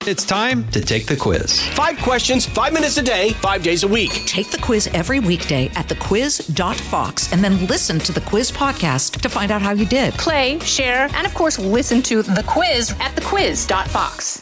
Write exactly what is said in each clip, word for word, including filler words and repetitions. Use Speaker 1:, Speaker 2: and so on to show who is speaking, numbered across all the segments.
Speaker 1: It's time to take the quiz.
Speaker 2: Five questions, five minutes a day, five days a week.
Speaker 3: Take the quiz every weekday at the quiz dot fox and then listen to the quiz podcast to find out how you did.
Speaker 4: Play, share, and of course, listen to the quiz at the quiz dot fox.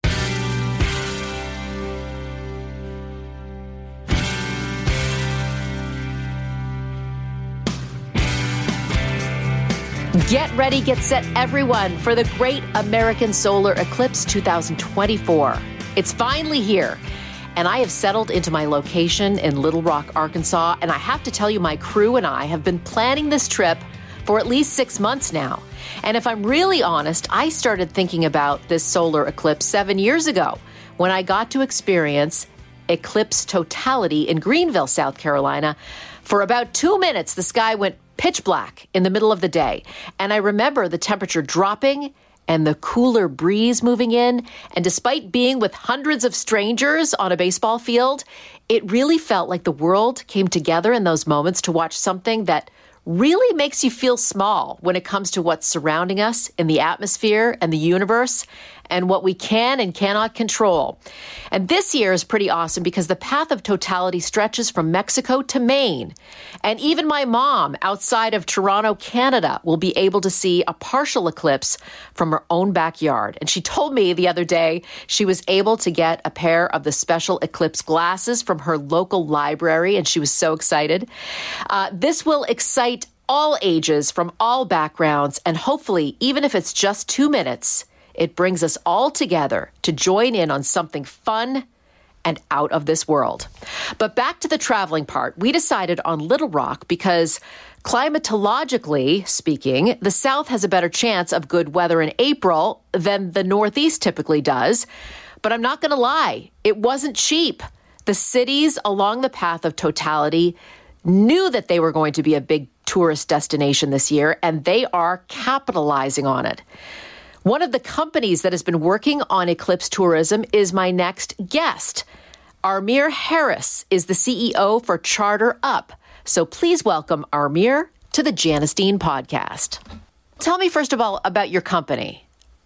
Speaker 4: Get ready, get set, everyone, for the Great American Solar Eclipse twenty twenty-four. It's finally here, and I have settled into my location in Little Rock, Arkansas, and I have to tell you, my crew and I have been planning this trip for at least six months now. And if I'm really honest, I started thinking about this solar eclipse seven years ago when I got to experience eclipse totality in Greenville, South Carolina. For about two minutes, the sky went pitch black in the middle of the day. And I remember the temperature dropping and the cooler breeze moving in. And despite being with hundreds of strangers on a baseball field, it really felt like the world came together in those moments to watch something that really makes you feel small when it comes to what's surrounding us in the atmosphere and the universe and what we can and cannot control. And this year is pretty awesome because the path of totality stretches from Mexico to Maine. And even my mom outside of Toronto, Canada, will be able to see a partial eclipse from her own backyard. And she told me the other day she was able to get a pair of the special eclipse glasses from her local library, and she was so excited. Uh, this will excite all ages from all backgrounds, and hopefully, even if it's just two minutes, it brings us all together to join in on something fun and out of this world. But back to the traveling part, we decided on Little Rock because climatologically speaking, the South has a better chance of good weather in April than the Northeast typically does. But I'm not going to lie, it wasn't cheap. The cities along the path of totality knew that they were going to be a big tourist destination this year, and they are capitalizing on it. One of the companies that has been working on eclipse tourism is my next guest. Armir Harris is the C E O for Charter Up. So please welcome Armir to the Janice Dean podcast. Tell me first of all about your company.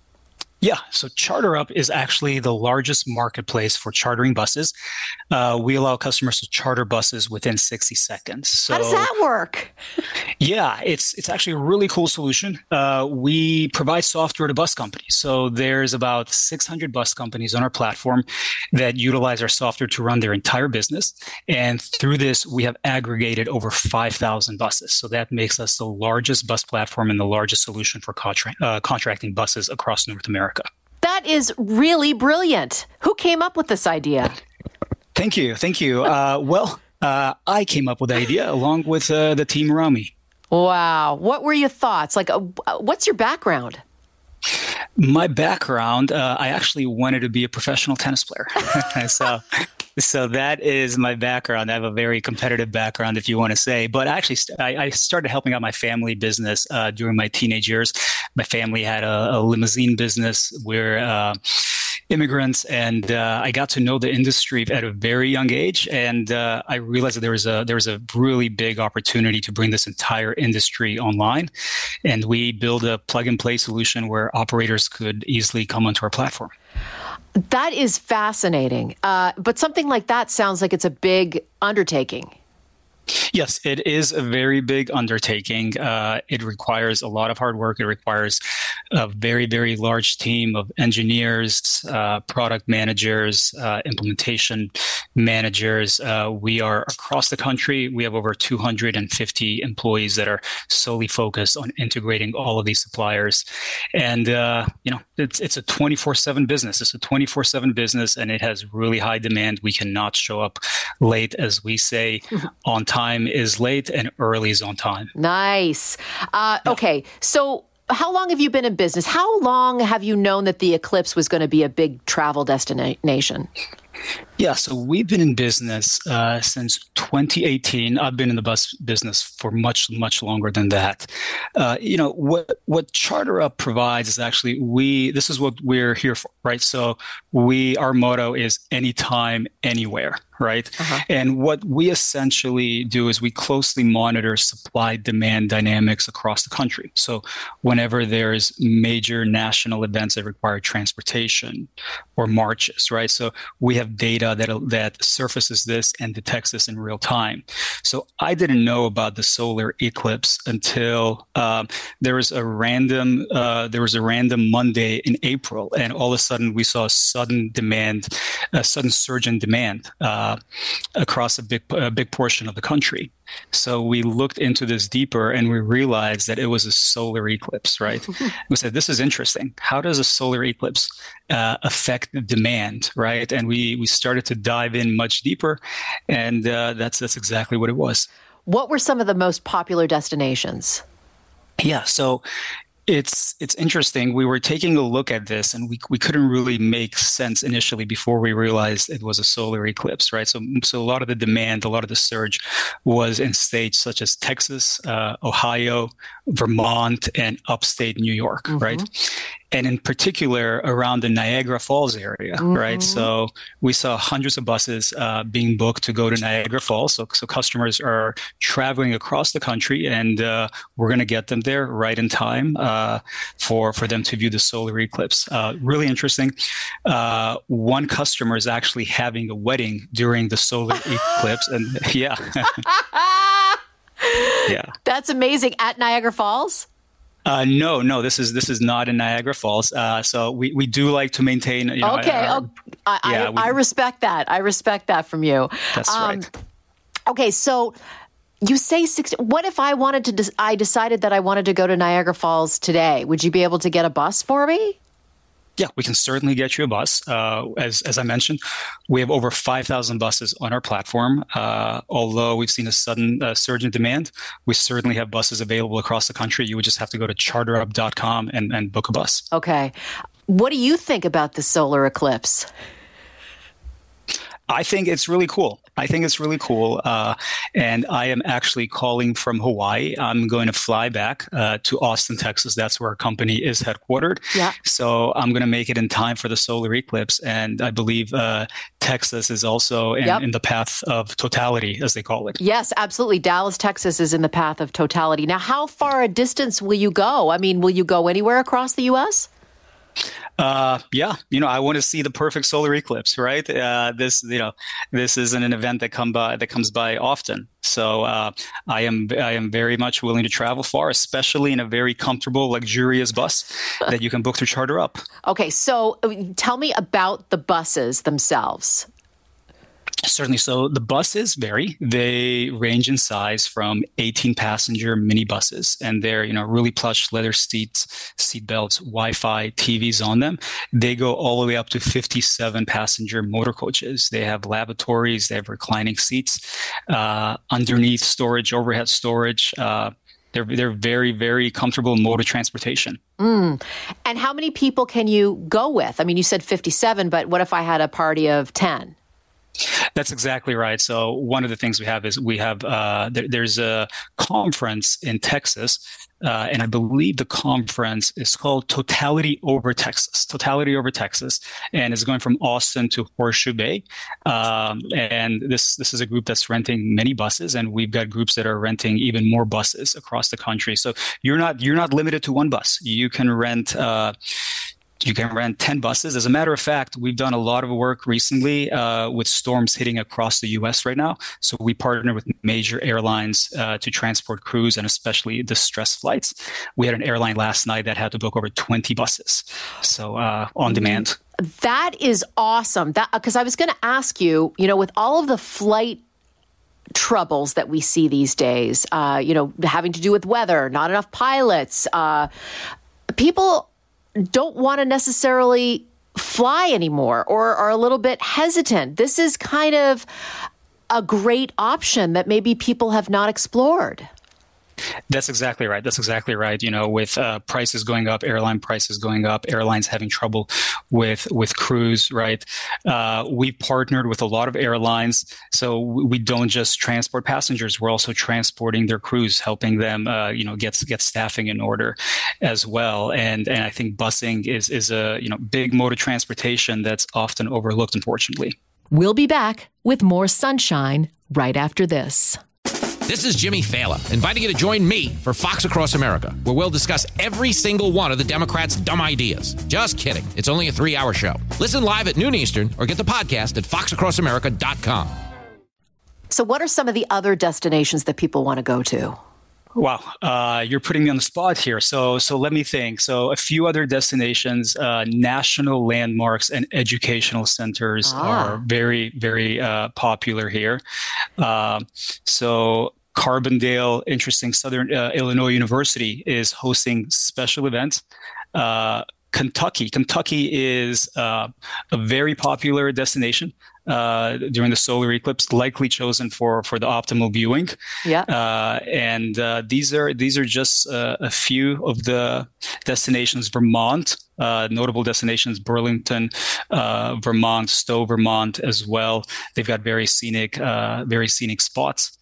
Speaker 5: Yeah, so Charter Up is actually the largest marketplace for chartering buses. Uh, we allow customers to charter buses within sixty seconds. So,
Speaker 3: how does that work?
Speaker 5: Yeah, it's it's actually a really cool solution. Uh, we provide software to bus companies. So there's about six hundred bus companies on our platform that utilize our software to run their entire business. And through this, we have aggregated over five thousand buses. So that makes us the largest bus platform and the largest solution for contra- uh, contracting buses across North America.
Speaker 3: That is really brilliant. Who came up with this idea?
Speaker 5: Thank you. Thank you. Uh, well, uh, I came up with the idea along with uh, the team around me.
Speaker 3: Wow. What were your thoughts? Like, uh, what's your background?
Speaker 5: My background, uh, I actually wanted to be a professional tennis player. so so that is my background. I have a very competitive background, if you want to say. But actually, I, I started helping out my family business uh, during my teenage years. My family had a, a limousine business where uh, immigrants, and uh, I got to know the industry at a very young age, and uh, I realized that there was a there was a really big opportunity to bring this entire industry online, and we built a plug and play solution where operators could easily come onto our platform.
Speaker 3: That is fascinating, uh, but something like that sounds like it's a big undertaking.
Speaker 5: Yes, it is a very big undertaking. Uh, it requires a lot of hard work. It requires a very, very large team of engineers, uh, product managers, uh, implementation managers. Uh, we are across the country. We have over two hundred fifty employees that are solely focused on integrating all of these suppliers. And, uh, you know, it's, it's a twenty-four seven business. It's a twenty-four seven business, and it has really high demand. We cannot show up late, as we say, on time. Time is late and early is on time.
Speaker 3: Nice. Uh, okay. So how long have you been in business? How long have you known that the eclipse was going to be a big travel destination?
Speaker 5: Yeah, so we've been in business uh, since twenty eighteen. I've been in the bus business for much, much longer than that. Uh, you know, what what CharterUp provides is actually we. This is what we're here for, right? So we our motto is anytime, anywhere. Right. Uh-huh. And what we essentially do is we closely monitor supply demand dynamics across the country. So whenever there's major national events that require transportation or marches, right? So we have data that that surfaces this and detects this in real time. So I didn't know about the solar eclipse until um, there was a random uh, there was a random Monday in April, and all of a sudden we saw a sudden demand, a sudden surge in demand. Uh, Uh, across a big a big portion of the country. So we looked into this deeper and we realized that it was a solar eclipse, right? We said, this is interesting. How does a solar eclipse uh, affect the demand, right? And we we started to dive in much deeper, and uh, that's that's exactly what it was.
Speaker 4: What were some of the most popular destinations?
Speaker 5: Yeah, so It's it's interesting. We were taking a look at this, and we we couldn't really make sense initially before we realized it was a solar eclipse, right? So so a lot of the demand, a lot of the surge, was in states such as Texas, uh, Ohio, Vermont, and upstate New York, mm-hmm. right? And in particular around the Niagara Falls area, mm-hmm. right? So we saw hundreds of buses uh, being booked to go to Niagara Falls. So, so customers are traveling across the country, and uh, we're going to get them there right in time uh, for for them to view the solar eclipse. Uh, really interesting. Uh, one customer is actually having a wedding during the solar eclipse, and yeah, yeah,
Speaker 4: that's amazing. At Niagara Falls.
Speaker 5: Uh, no, no, this is this is not in Niagara Falls. Uh, so we, we do like to maintain. You know,
Speaker 4: okay,
Speaker 5: our,
Speaker 4: oh, I,
Speaker 5: yeah,
Speaker 4: I,
Speaker 5: we,
Speaker 4: I respect that. I respect that from you.
Speaker 5: That's um, right.
Speaker 4: Okay, so you say sixty. What if I wanted to? De- I decided that I wanted to go to Niagara Falls today. Would you be able to get a bus for me?
Speaker 5: Yeah, we can certainly get you a bus. Uh, as as I mentioned, we have over five thousand buses on our platform. Uh, although we've seen a sudden uh, surge in demand, we certainly have buses available across the country. You would just have to go to charter up dot com and, and book a bus.
Speaker 4: Okay. What do you think about the solar eclipse?
Speaker 5: I think it's really cool. I think it's really cool. Uh, and I am actually calling from Hawaii. I'm going to fly back uh, to Austin, Texas. That's where our company is headquartered.
Speaker 4: Yeah.
Speaker 5: So I'm going to make it in time for the solar eclipse. And I believe uh, Texas is also in, yep. in the path of totality, as they call it.
Speaker 4: Yes, absolutely. Dallas, Texas is in the path of totality. Now, how far a distance will you go? I mean, will you go anywhere across the U S?
Speaker 5: Uh, yeah, you know, I want to see the perfect solar eclipse, right? Uh, this, you know, this isn't an event that come by that comes by often. So uh, I am I am very much willing to travel far, especially in a very comfortable, luxurious bus that you can book through CharterUp.
Speaker 4: Okay, so tell me about the buses themselves.
Speaker 5: Certainly. So the buses vary. They range in size from eighteen passenger mini buses, and they're, you know, really plush leather seats, seat belts, Wi-Fi, T Vs on them. They go all the way up to fifty-seven passenger motor coaches. They have lavatories, they have reclining seats, uh, underneath storage, overhead storage. Uh, they're, they're very, very comfortable mode of transportation.
Speaker 4: Mm. And how many people can you go with? I mean, you said fifty-seven, but what if I had a party of ten?
Speaker 5: That's exactly right. So one of the things we have is we have uh, there, there's a conference in Texas, uh, and I believe the conference is called Totality Over Texas. Totality Over Texas, and it's going from Austin to Horseshoe Bay. Um, and this this is a group that's renting many buses, and we've got groups that are renting even more buses across the country. So you're not you're not limited to one bus. You can rent. Uh, You can rent ten buses. As a matter of fact, we've done a lot of work recently uh, with storms hitting across the U S right now. So we partner with major airlines uh, to transport crews and especially distress flights. We had an airline last night that had to book over twenty buses. So uh, on demand.
Speaker 4: That is awesome. That because I was going to ask you, you know, with all of the flight troubles that we see these days, uh, you know, having to do with weather, not enough pilots, uh, people don't want to necessarily fly anymore or are a little bit hesitant. This is kind of a great option that maybe people have not explored.
Speaker 5: That's exactly right. That's exactly right. You know, with uh, prices going up, airline prices going up, airlines having trouble with with crews, right? Uh, we partnered with a lot of airlines, so we don't just transport passengers. We're also transporting their crews, helping them, uh, you know, get get staffing in order as well. And and I think busing is is a you know big mode of transportation that's often overlooked, unfortunately.
Speaker 4: We'll be back with more Sunshine right after this.
Speaker 6: This is Jimmy Fallon, inviting you to join me for Fox Across America, where we'll discuss every single one of the Democrats' dumb ideas. Just kidding. It's only a three-hour show. Listen live at noon Eastern or get the podcast at fox across america dot com.
Speaker 4: So what are some of the other destinations that people want to go to?
Speaker 5: Wow, uh, you're putting me on the spot here. So, so let me think. So, a few other destinations, uh, national landmarks and educational centers
Speaker 4: Ah.
Speaker 5: are very, very uh, popular here. Uh, so, Carbondale, interesting, Southern uh, Illinois University is hosting special events. Uh, Kentucky, Kentucky is uh, a very popular destination uh, during the solar eclipse, likely chosen for for the optimal viewing.
Speaker 4: Yeah.
Speaker 5: Uh, and uh, these are these are just uh, a few of the destinations. Vermont, uh, notable destinations: Burlington, uh, Vermont, Stowe, Vermont, as well. They've got very scenic, uh, very scenic spots.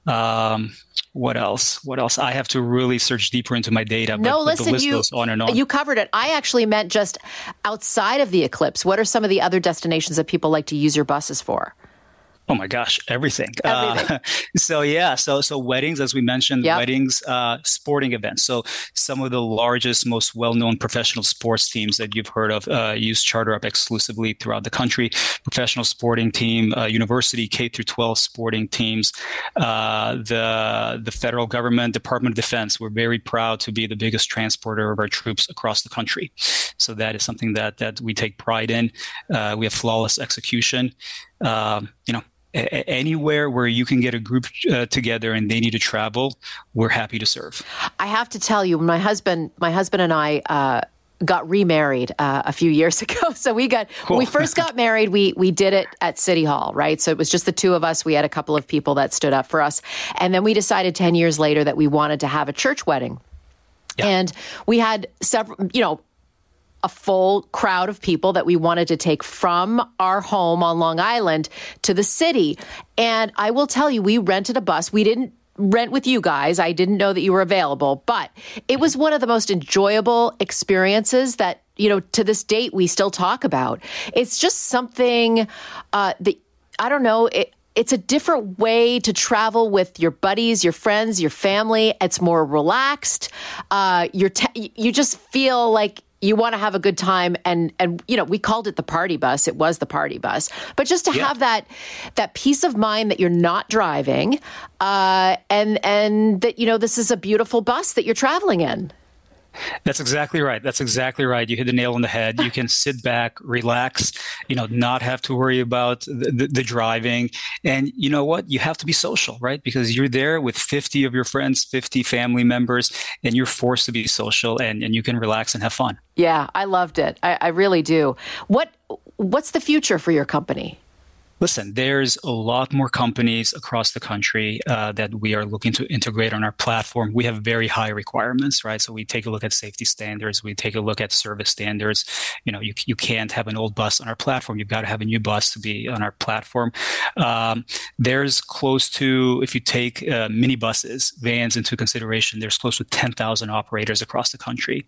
Speaker 5: Um, what else? What else? I have to really search deeper into my data. But,
Speaker 4: No,
Speaker 5: but
Speaker 4: listen,
Speaker 5: the list
Speaker 4: you
Speaker 5: goes on and on.
Speaker 4: you covered it. I actually meant just outside of the eclipse. What are some of the other destinations that people like to use your buses for?
Speaker 5: Oh my gosh, everything.
Speaker 4: Everything.
Speaker 5: Uh, so yeah, so so weddings, as we mentioned,
Speaker 4: Yep.
Speaker 5: weddings, uh, sporting events. So some of the largest, most well-known professional sports teams that you've heard of uh, use CharterUp exclusively throughout the country. Professional sporting team, uh, university K through twelve sporting teams, uh, the the federal government, Department of Defense. We're very proud to be the biggest transporter of our troops across the country. So that is something that that we take pride in. Uh, we have flawless execution. Um, you know. Anywhere where you can get a group uh, together and they need to travel, we're happy to serve.
Speaker 4: I have to tell you, my husband, my husband and I uh, got remarried uh, a few years ago. So we got
Speaker 5: Cool.
Speaker 4: when we first got married, we we did it at City Hall, right? So it was just the two of us. We had a couple of people that stood up for us, and then we decided ten years later that we wanted to have a church wedding,
Speaker 5: Yeah.
Speaker 4: and we had several, you know. a full crowd of people that we wanted to take from our home on Long Island to the city. And I will tell you, we rented a bus. We didn't rent with you guys. I didn't know that you were available, but it was one of the most enjoyable experiences that, you know, to this date, we still talk about. It's just something uh, that, I don't know, it, it's a different way to travel with your buddies, your friends, your family. It's more relaxed. Uh, you're te- you just feel like you want to have a good time, and and you know, we called it the party bus. It was the party bus, but just to
Speaker 5: Yeah.
Speaker 4: have that that peace of mind that you're not driving, uh, and and that you know this is a beautiful bus that you're traveling in.
Speaker 5: That's exactly right. That's exactly right. You hit the nail on the head. You can sit back, relax, you know, not have to worry about the, the, the driving. And you know what? You have to be social, right? Because you're there with fifty of your friends, fifty family members, and you're forced to be social, and, and you can relax and have fun.
Speaker 4: Yeah, I loved it. I, I really do. What what's the future for your company?
Speaker 5: Listen, there's a lot more companies across the country uh, that we are looking to integrate on our platform. We have very high requirements, right? So we take a look at safety standards. We take a look at service standards. You know, you you can't have an old bus on our platform. You've got to have a new bus to be on our platform. Um, there's close to, if you take uh, minibuses, vans into consideration, there's close to ten thousand operators across the country.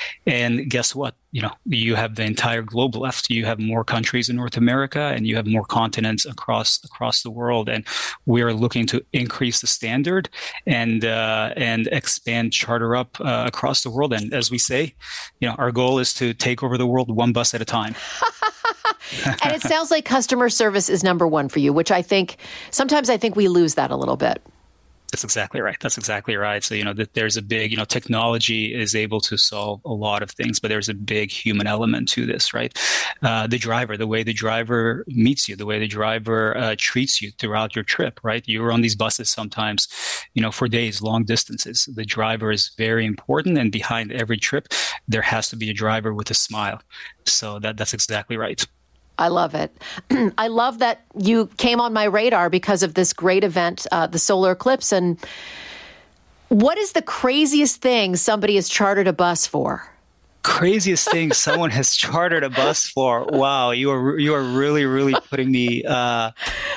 Speaker 5: And guess what? You know, you have the entire globe left. You have more countries in North America, and you have more continents across across the world. And we are looking to increase the standard and uh, and expand CharterUp uh, across the world. And as we say, you know, our goal is to take over the world one bus at a time.
Speaker 4: And it sounds like customer service is number one for you, which I think sometimes I think we lose that a little bit.
Speaker 5: That's exactly right. That's exactly right. So, you know, that there's a big, you know, technology is able to solve a lot of things, but there's a big human element to this, right? Uh, the driver, the way the driver meets you, the way the driver uh, treats you throughout your trip, right? You're on these buses sometimes, you know, for days, long distances. The driver is very important. And behind every trip, there has to be a driver with a smile. So that that's exactly right.
Speaker 4: I love it. I love that you came on my radar because of this great event, uh, the solar eclipse. And What is the craziest thing somebody has chartered a bus for?
Speaker 5: Craziest thing someone has chartered a bus for. Wow, you are you are really really putting me uh,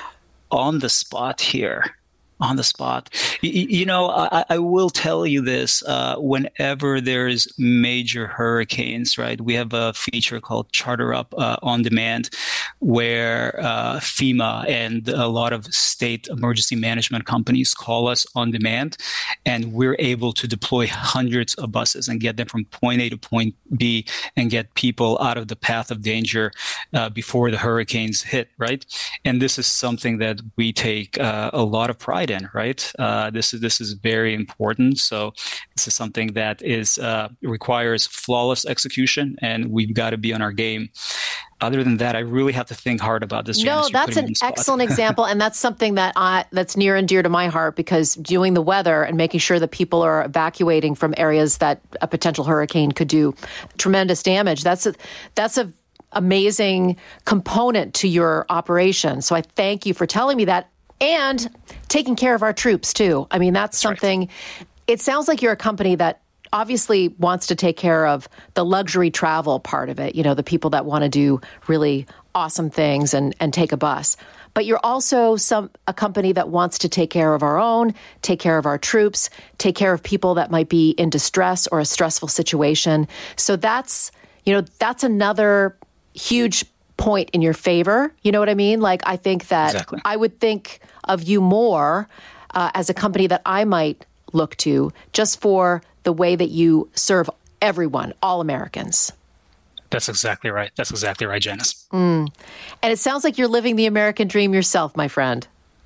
Speaker 5: on the spot here. On the spot. You, you know, I, I will tell you this, uh, whenever there's major hurricanes, right, we have a feature called Charter Up uh, On Demand, where uh, FEMA and a lot of state emergency management companies call us on demand, and we're able to deploy hundreds of buses and get them from point A to point B and get people out of the path of danger uh, before the hurricanes hit, right? And this is something that we take uh, a lot of pride in, right? Uh, this is this is very important. So this is something that is uh, requires flawless execution, and we've got to be on our game. Other than that, I really have to think hard about this.
Speaker 4: No, that's an excellent example, and that's something that I, that's near and dear to my heart, because doing the weather and making sure that people are evacuating from areas that a potential hurricane could do tremendous damage. That's a, that's a amazing component to your operation. So I thank you for telling me that. And taking care of our troops, too. I mean, that's, that's something, right. It sounds like you're a company that obviously wants to take care of the luxury travel part of it, you know, the people that want to do really awesome things and, and take a bus. But you're also some a company that wants to take care of our own, take care of our troops, take care of people that might be in distress or a stressful situation. So that's, you know, that's another huge point in your favor. You know what I mean? Like, I think that exactly. I would think of you more uh, as a company that I might look to just for the way that you serve everyone, all Americans.
Speaker 5: That's exactly right. That's exactly right, Janice.
Speaker 4: Mm. And it sounds like you're living the American dream yourself, my friend.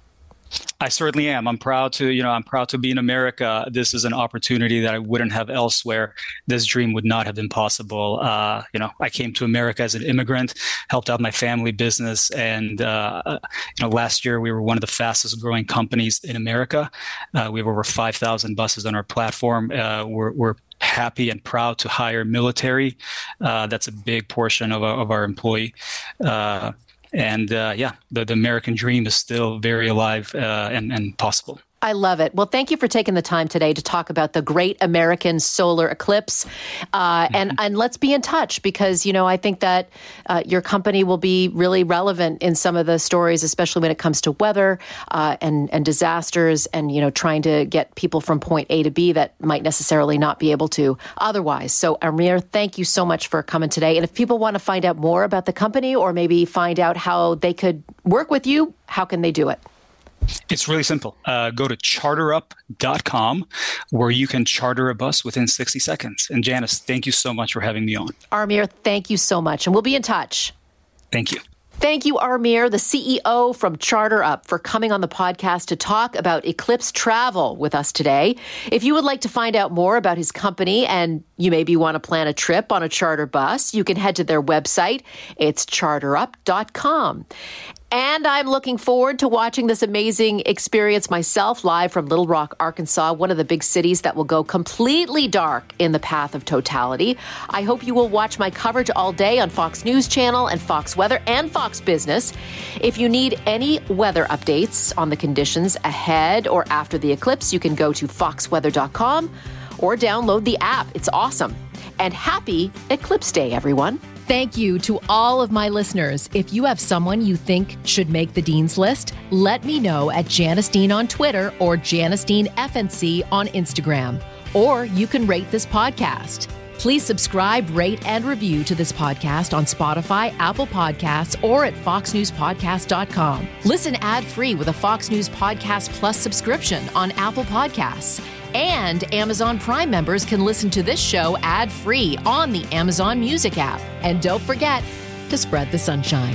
Speaker 5: I certainly am. I'm proud to, you know, I'm proud to be in America. This is an opportunity that I wouldn't have elsewhere. This dream would not have been possible. Uh, you know, I came to America as an immigrant, helped out my family business. And, uh, you know, last year we were one of the fastest growing companies in America. Uh, we have over five thousand buses on our platform. Uh, we're, we're happy and proud to hire military. Uh, that's a big portion of our, of our employee. Uh, And uh, yeah, the, the American dream is still very alive uh, and, and possible.
Speaker 4: I love it. Well, thank you for taking the time today to talk about the Great American Solar Eclipse. Uh, mm-hmm. and, and let's be in touch, because, you know, I think that uh, your company will be really relevant in some of the stories, especially when it comes to weather uh, and, and disasters and, you know, trying to get people from point A to B that might necessarily not be able to otherwise. So, Amir, thank you so much for coming today. And if people want to find out more about the company or maybe find out how they could work with you, how can they do it?
Speaker 5: It's really simple. Uh, go to charter up dot com, where you can charter a bus within sixty seconds. And Janice, thank you so much for having me on.
Speaker 4: Amir, thank you so much. And we'll be in touch.
Speaker 5: Thank you.
Speaker 4: Thank you, Amir, the C E O from Charter Up, for coming on the podcast to talk about Eclipse travel with us today. If you would like to find out more about his company and you maybe want to plan a trip on a charter bus, you can head to their website. It's charter up dot com. And I'm looking forward to watching this amazing experience myself live from Little Rock, Arkansas, one of the big cities that will go completely dark in the path of totality. I hope you will watch my coverage all day on Fox News Channel and Fox Weather and Fox Business. If you need any weather updates on the conditions ahead or after the eclipse, you can go to fox weather dot com or download the app. It's awesome. And happy Eclipse Day, everyone. Thank you to all of my listeners. If you have someone you think should make the Dean's List, let me know at Janice Dean on Twitter or Janice Dean F N C on Instagram. Or you can rate this podcast. Please subscribe, rate, and review to this podcast on Spotify, Apple Podcasts, or at fox news podcast dot com. Listen ad-free with a Fox News Podcast Plus subscription on Apple Podcasts. And Amazon Prime members can listen to this show ad-free on the Amazon Music app. And don't forget to spread the sunshine.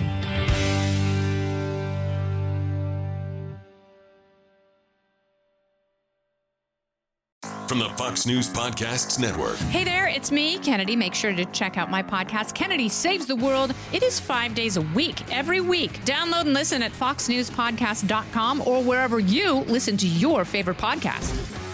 Speaker 7: From the Fox News Podcasts Network.
Speaker 8: Hey there, it's me, Kennedy. Make sure to check out my podcast, Kennedy Saves the World. It is five days a week, every week. Download and listen at fox news podcast dot com or wherever you listen to your favorite podcast.